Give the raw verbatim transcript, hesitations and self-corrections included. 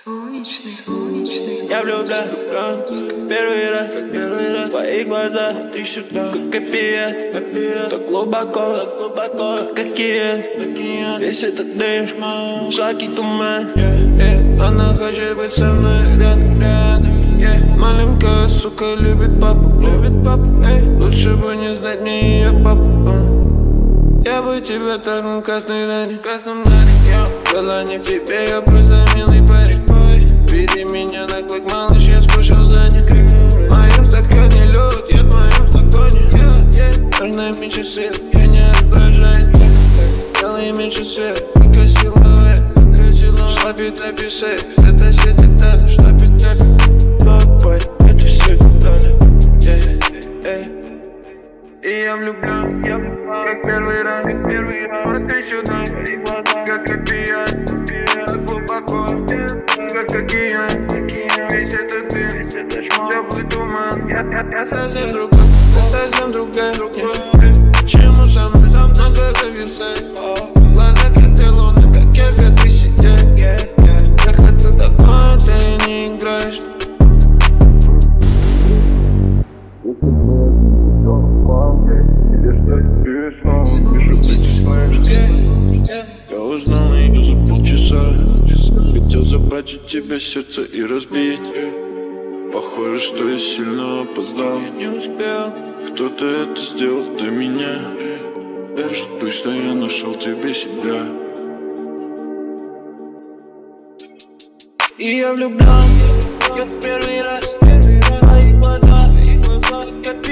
Солнечный, солнечный. Я влюблен, влюблен, первый раз, первый раз. Твои глаза, ты сюда, как опиат, опиат. Так глубоко, так глубоко, как океан, океан. Весь этот дым, жаркий туман, yeah, yeah. Она хочет быть со мной рядом, рядом, yeah. Маленькая сука любит папу, любит папу, эй. Лучше бы не знать мне ее папу, uh. Я бы тебя так в красной ране, красном ране, yeah. Дело не в тебе, я просто милый парень. Веди меня на клык, малыш, я скушал за них. В моем стакане лед, я в моем стакане, yeah, yeah. Черные меньше свет, я не раздражаю. Белый меньше свет, только силовая. Шлапит лапи секс, это сеть, да, шлапит лапи. Но парень, это все детали, yeah, yeah. И я влюблен, я влюблен, как первый раз, как первый раз. Смотри сюда, твои глаза, как опиат, так глубоко, как океан, весь этот дым, весь этот шмал, теплый туман. Я, я, я совсем другой, ты совсем другая, yeah. Почему со мной много зависает? Глаза как ты луна, как я, как ты сидишь, yeah, yeah. Я хочу такое, ты не играешь. Я узнал ее за полчаса. Хотел забрать у тебя сердце и разбить. Похоже, что я сильно опоздал. Я не успел. Кто-то это сделал до меня. Может быть, что я нашел тебе себя. И я влюблен, как первый раз. Твои глаза, как